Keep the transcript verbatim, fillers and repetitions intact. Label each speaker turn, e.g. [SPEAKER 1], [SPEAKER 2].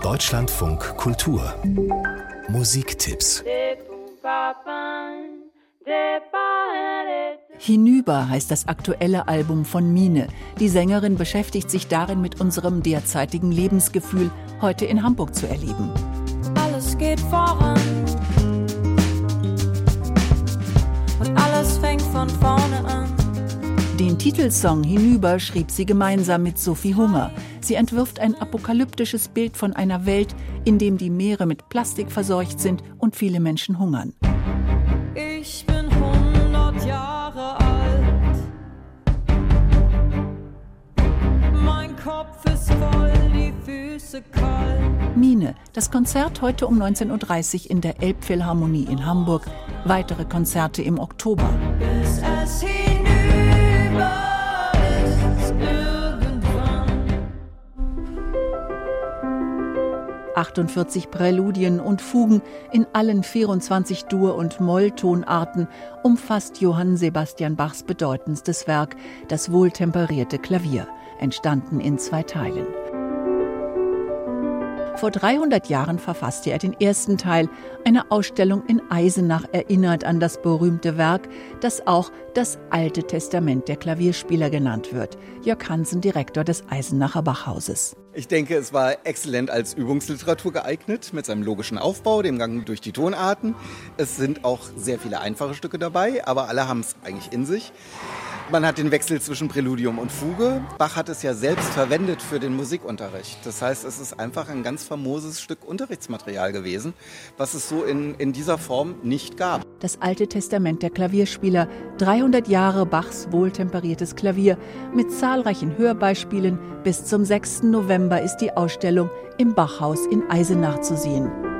[SPEAKER 1] Deutschlandfunk Kultur Musiktipps.
[SPEAKER 2] Hinüber heißt das aktuelle Album von Mine. Die Sängerin beschäftigt sich darin mit unserem derzeitigen Lebensgefühl, heute in Hamburg zu erleben.
[SPEAKER 3] Alles geht voran und alles fängt von vorne an.
[SPEAKER 2] Den Titelsong Hinüber schrieb sie gemeinsam mit Sophie Hunger. Sie entwirft ein apokalyptisches Bild von einer Welt, in dem die Meere mit Plastik verseucht sind und viele Menschen hungern.
[SPEAKER 3] Ich bin hundert Jahre alt. Mein Kopf ist voll, die Füße kalt.
[SPEAKER 2] Mine, das Konzert heute um neunzehn Uhr dreißig in der Elbphilharmonie in Hamburg. Weitere Konzerte im Oktober.
[SPEAKER 3] Bis es hinüber ist irgendwann.
[SPEAKER 2] achtundvierzig Präludien und Fugen in allen vierundzwanzig Dur- und Molltonarten umfasst Johann Sebastian Bachs bedeutendstes Werk, das wohltemperierte Klavier, entstanden in zwei Teilen. Vor dreihundert Jahren verfasste er den ersten Teil. Eine Ausstellung in Eisenach erinnert an das berühmte Werk, das auch das Alte Testament der Klavierspieler genannt wird. Jörg Hansen, Direktor des Eisenacher Bachhauses.
[SPEAKER 4] Ich denke, es war exzellent als Übungsliteratur geeignet, mit seinem logischen Aufbau, dem Gang durch die Tonarten. Es sind auch sehr viele einfache Stücke dabei, aber alle haben es eigentlich in sich. Man hat den Wechsel zwischen Präludium und Fuge. Bach hat es ja selbst verwendet für den Musikunterricht. Das heißt, es ist einfach ein ganz famoses Stück Unterrichtsmaterial gewesen, was es so in, in dieser Form nicht gab.
[SPEAKER 2] Das Alte Testament der Klavierspieler, dreihundert Jahre Bachs wohltemperiertes Klavier mit zahlreichen Hörbeispielen. Bis zum sechsten November ist die Ausstellung im Bachhaus in Eisenach zu sehen.